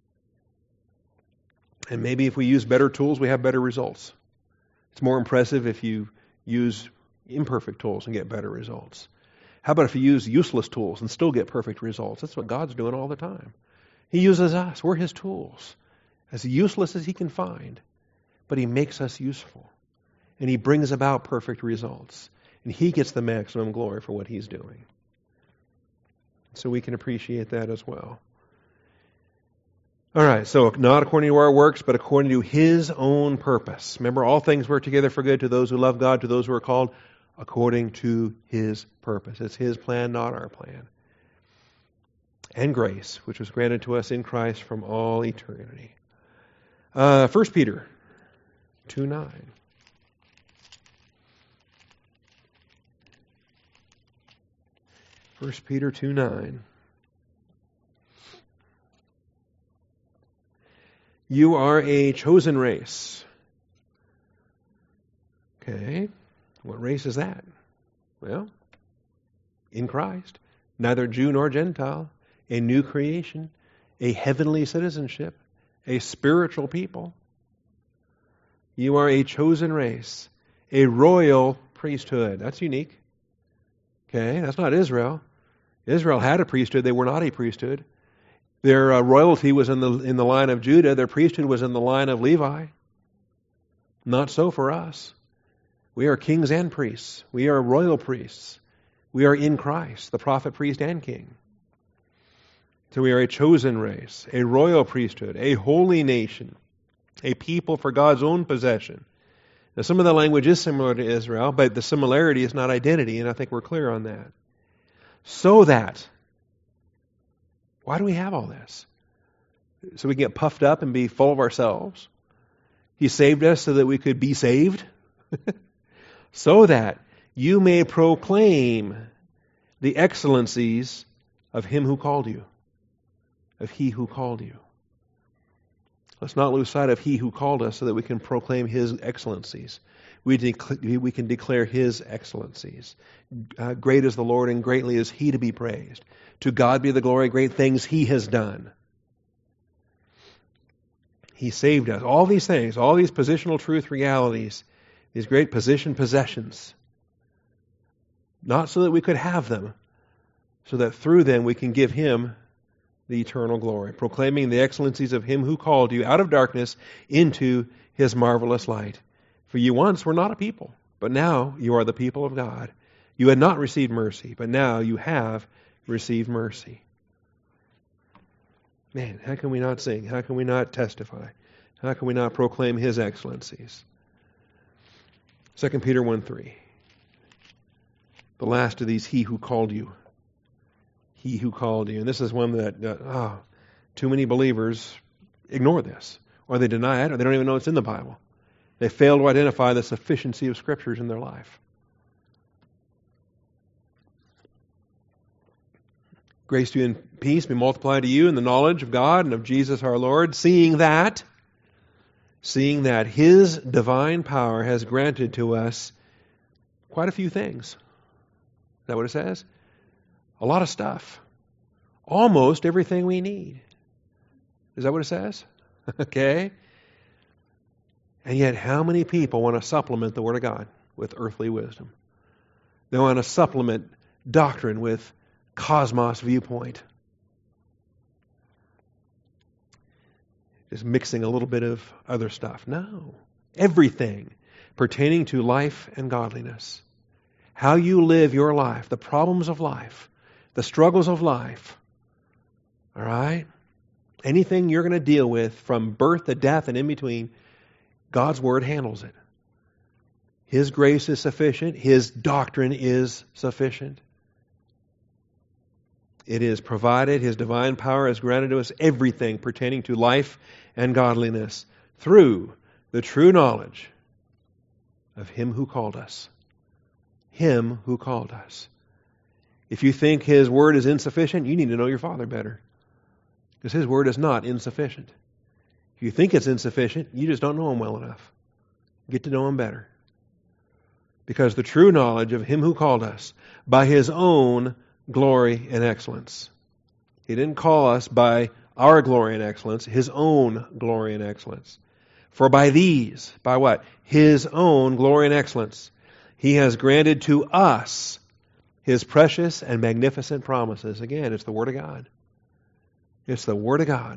And maybe if we use better tools, we have better results. It's more impressive if you use imperfect tools and get better results. How about if you use useless tools and still get perfect results? That's what God's doing all the time. He uses us. We're His tools. As useless as He can find. But He makes us useful. And He brings about perfect results. And He gets the maximum glory for what He's doing. So we can appreciate that as well. All right, so not according to our works, but according to His own purpose. Remember, all things work together for good to those who love God, to those who are called according to His purpose. It's His plan, not our plan. And grace, which was granted to us in Christ from all eternity. Uh, First Peter two nine. First Peter two nine. You are a chosen race. Okay. What race is that? Well, in Christ. Neither Jew nor Gentile. A new creation. A heavenly citizenship. A spiritual people. You are a chosen race. A royal priesthood. That's unique. Okay, that's not Israel. Israel had a priesthood. They were not a priesthood. Their uh, royalty was in the in the line of Judah. Their priesthood was in the line of Levi. Not so for us. We are kings and priests. We are royal priests. We are in Christ, the prophet, priest, and king. So we are a chosen race, a royal priesthood, a holy nation, a people for God's own possession. Now, some of the language is similar to Israel, but the similarity is not identity, and I think we're clear on that. So that, why do we have all this? So we can get puffed up and be full of ourselves? He saved us so that we could be saved? so that you may proclaim the excellencies of him who called you, of he who called you. Let's not lose sight of he who called us so that we can proclaim his excellencies. We, dec- we can declare his excellencies. Uh, great is the Lord and greatly is he to be praised. To God be the glory, great things he has done. He saved us. All these things, all these positional truth realities, these great position possessions, not so that we could have them, so that through them we can give him the eternal glory, proclaiming the excellencies of him who called you out of darkness into his marvelous light. For you once were not a people, but now you are the people of God. You had not received mercy, but now you have received mercy. Man, how can we not sing? How can we not testify? How can we not proclaim his excellencies? Second Peter one three. The last of these, he who called you. He who called you. And this is one that, uh, oh, too many believers ignore this. Or they deny it, or they don't even know it's in the Bible. They fail to identify the sufficiency of Scriptures in their life. Grace to you and peace be multiplied to you in the knowledge of God and of Jesus our Lord, seeing that, seeing that his divine power has granted to us quite a few things. Is that what it says? A lot of stuff. Almost everything we need. Is that what it says? Okay. And yet, how many people want to supplement the Word of God with earthly wisdom? They want to supplement doctrine with cosmos viewpoint. Just mixing a little bit of other stuff. No. Everything pertaining to life and godliness. How you live your life, the problems of life, the struggles of life. All right? Anything you're going to deal with from birth to death and in between, God's Word handles it. His grace is sufficient. His doctrine is sufficient. It is provided. His divine power has granted to us everything pertaining to life and godliness through the true knowledge of him who called us. Him who called us. If you think his word is insufficient, you need to know your Father better. Because his word is not insufficient. If you think it's insufficient, you just don't know him well enough. Get to know him better. Because the true knowledge of him who called us by his own glory and excellence. He didn't call us by our glory and excellence, his own glory and excellence. For by these, by what? His own glory and excellence, he has granted to us his precious and magnificent promises. Again, it's the Word of God. It's the Word of God.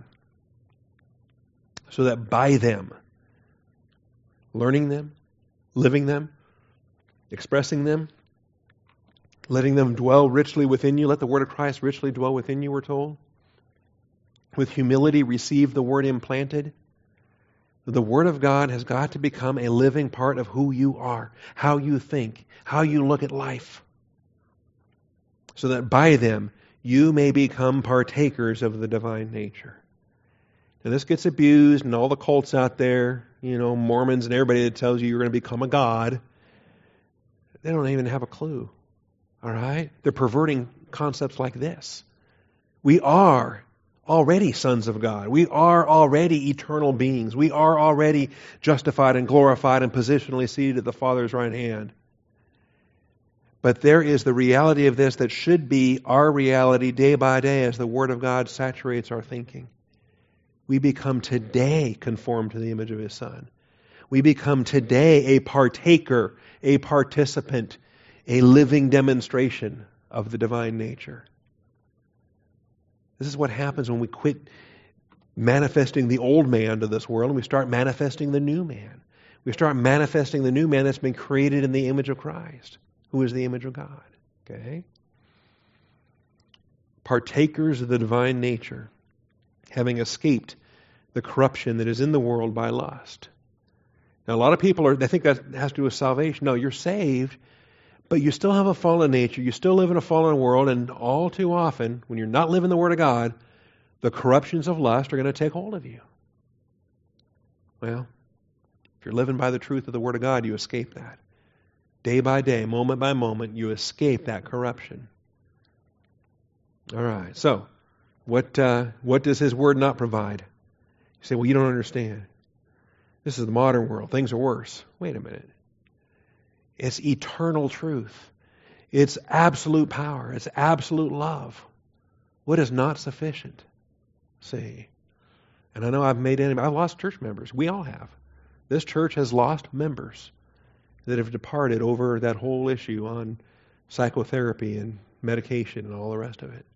So that by them, learning them, living them, expressing them, letting them dwell richly within you, let the Word of Christ richly dwell within you, we're told. With humility, receive the Word implanted. The Word of God has got to become a living part of who you are, how you think, how you look at life. So that by them, you may become partakers of the divine nature. And this gets abused, and all the cults out there, you know, Mormons and everybody that tells you you're going to become a god, they don't even have a clue. All right? They're perverting concepts like this. We are already sons of God. We are already eternal beings. We are already justified and glorified and positionally seated at the Father's right hand. But there is the reality of this that should be our reality day by day as the Word of God saturates our thinking. We become today conformed to the image of His Son. We become today a partaker, a participant, a living demonstration of the divine nature. This is what happens when we quit manifesting the old man to this world and we start manifesting the new man. We start manifesting the new man that's been created in the image of Christ, who is the image of God. Okay? Partakers of the divine nature, having escaped the corruption that is in the world by lust. Now, a lot of people are, they think that has to do with salvation. No, you're saved, but you still have a fallen nature. You still live in a fallen world, and all too often, when you're not living the Word of God, the corruptions of lust are going to take hold of you. Well, if you're living by the truth of the Word of God, you escape that. Day by day, moment by moment, you escape that corruption. All right. So, what uh, what does His Word not provide? You say, well, you don't understand. This is the modern world. Things are worse. Wait a minute. It's eternal truth. It's absolute power. It's absolute love. What is not sufficient? See. And I know I've made any, I've lost church members. We all have. This church has lost members that have departed over that whole issue on psychotherapy and medication and all the rest of it.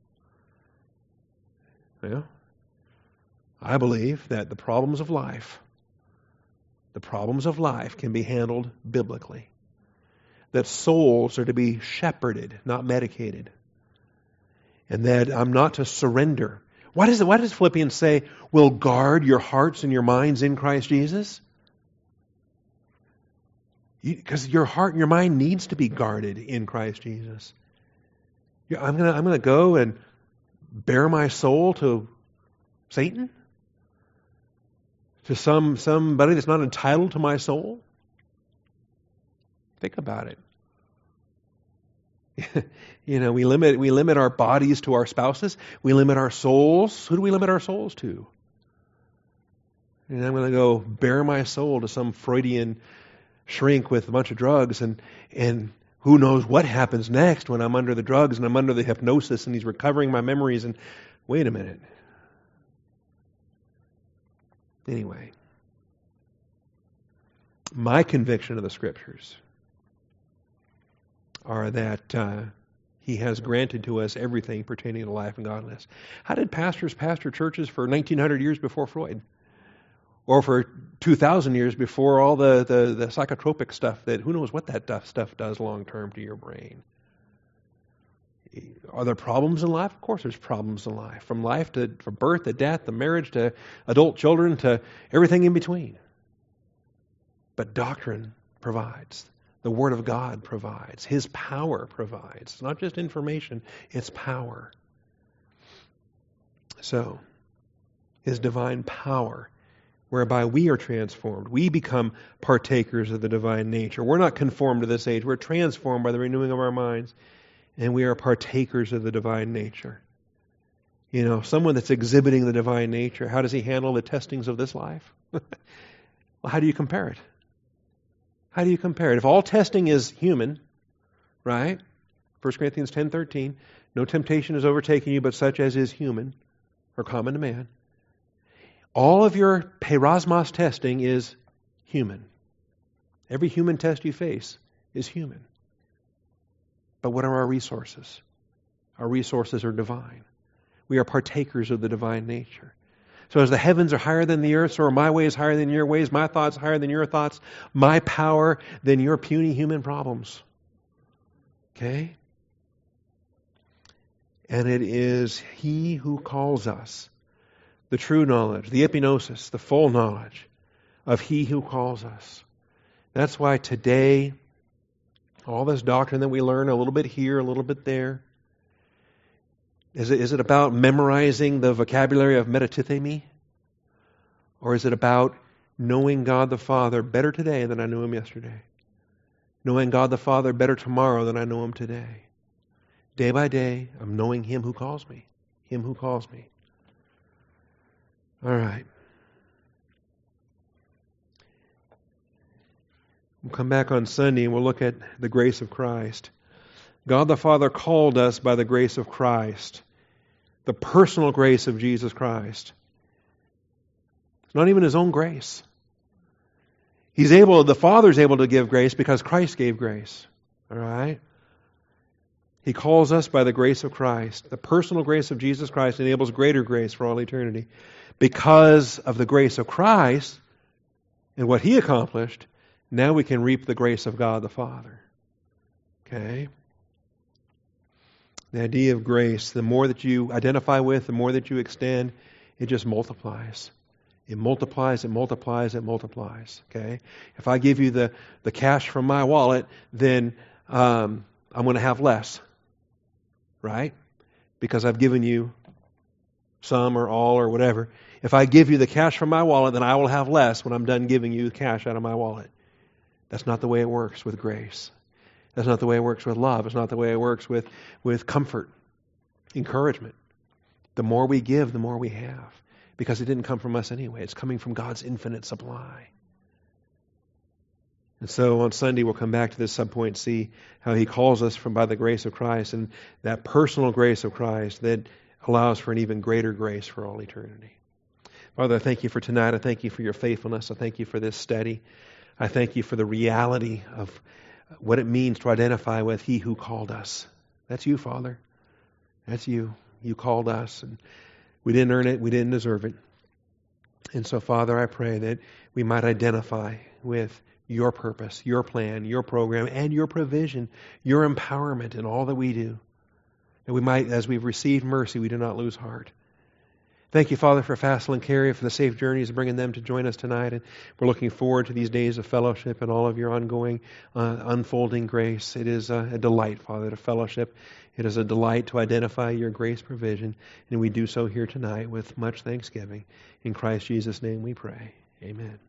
Well, I believe that the problems of life, the problems of life can be handled biblically. That souls are to be shepherded, not medicated. And that I'm not to surrender. Why does it, why does Philippians say, will guard your hearts and your minds in Christ Jesus? Because your heart and your mind needs to be guarded in Christ Jesus. I'm going to I'm going to go and bare my soul to Satan? To some somebody that's not entitled to my soul? Think about it. You know, we limit we limit our bodies to our spouses. We limit our souls. Who do we limit our souls to? And I'm going to go bare my soul to some Freudian shrink with a bunch of drugs, and and who knows what happens next when I'm under the drugs and I'm under the hypnosis and he's recovering my memories, and wait a minute. Anyway, my conviction of the Scriptures are that uh, He has granted to us everything pertaining to life and godliness. How did pastors pastor churches for nineteen hundred years before Freud? Or for two thousand years before all the, the, the psychotropic stuff that who knows what that stuff does long term to your brain? Are there problems in life? Of course there's problems in life. From life to from birth to death to marriage to adult children to everything in between. But doctrine provides. The Word of God provides. His power provides. It's not just information, it's power. So, His divine power, whereby we are transformed. We become partakers of the divine nature. We're not conformed to this age. We're transformed by the renewing of our minds. And we are partakers of the divine nature. You know, someone that's exhibiting the divine nature, how does he handle the testings of this life? Well, how do you compare it? How do you compare it? If all testing is human, right? First Corinthians ten thirteen, no temptation is overtaking you but such as is human or common to man. All of your perosmos testing is human. Every human test you face is human. But what are our resources? Our resources are divine. We are partakers of the divine nature. So as the heavens are higher than the earth, so are my ways higher than your ways, my thoughts higher than your thoughts, my power than your puny human problems. Okay? And it is He who calls us. The true knowledge, the epignosis, the full knowledge of He who calls us. That's why today, all this doctrine that we learn, a little bit here, a little bit there, is it, is it about memorizing the vocabulary of metatithemi? Or is it about knowing God the Father better today than I knew Him yesterday? Knowing God the Father better tomorrow than I know Him today? Day by day, I'm knowing Him who calls me. Him who calls me. All right. We'll come back on Sunday and we'll look at the grace of Christ. God the Father called us by the grace of Christ. The personal grace of Jesus Christ. It's not even His own grace. He's able, the Father's able to give grace because Christ gave grace. All right? He calls us by the grace of Christ. The personal grace of Jesus Christ enables greater grace for all eternity. Because of the grace of Christ and what He accomplished, now we can reap the grace of God the Father. Okay? The idea of grace, the more that you identify with, the more that you extend, it just multiplies. It multiplies, it multiplies, it multiplies. Okay? If I give you the, the cash from my wallet, then um, I'm going to have less. Right? Because I've given you some or all or whatever. If I give you the cash from my wallet, then I will have less when I'm done giving you cash out of my wallet. That's not the way it works with grace. That's not the way it works with love. It's not the way it works with, with comfort, encouragement. The more we give, the more we have. Because it didn't come from us anyway. It's coming from God's infinite supply. And so on Sunday, we'll come back to this subpoint, see how he calls us from by the grace of Christ, and that personal grace of Christ that allows for an even greater grace for all eternity. Father, I thank you for tonight. I thank you for your faithfulness. I thank you for this study. I thank you for the reality of what it means to identify with he who called us. That's you, Father. That's you. You called us, and we didn't earn it. We didn't deserve it. And so, Father, I pray that we might identify with your purpose, your plan, your program, and your provision, your empowerment in all that we do. And we might, as we've received mercy, we do not lose heart. Thank you, Father, for Fassel and Carrie, for the safe journeys, bringing them to join us tonight. And we're looking forward to these days of fellowship and all of your ongoing uh, unfolding grace. It is a, a delight, Father, to fellowship. It is a delight to identify your grace provision. And we do so here tonight with much thanksgiving. In Christ Jesus' name we pray. Amen.